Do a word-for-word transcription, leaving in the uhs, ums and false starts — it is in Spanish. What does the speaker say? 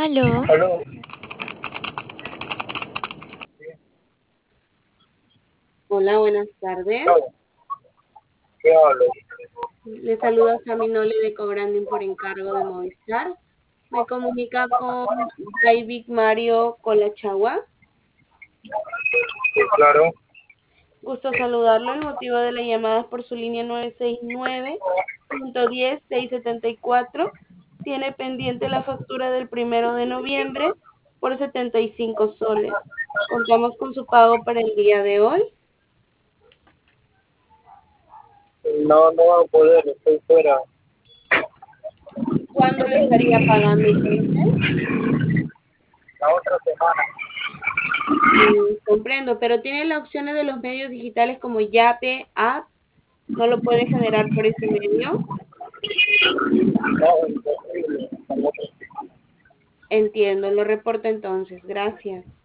Aló, Aló, Hola, buenas tardes. no, ¿qué hablo? Le saluda Sami Nole de Cobranding por encargo de Movistar. Me comunica con David Mario Colachagua. Sí, claro. Gusto saludarlo. El motivo de la llamada es por su línea nueve seis nueve, uno cero cero, seis siete cuatro. Tiene pendiente la factura del primero de noviembre por setenta y cinco soles. Contamos con su pago para el día de hoy. No, no va a poder, estoy fuera. ¿Cuándo lo estaría pagando entonces? La otra semana. Mm, comprendo, pero tiene las opciones de los medios digitales como Yape, App, no lo puede generar por ese medio. No, imposible. Entiendo, lo reporto entonces. Gracias.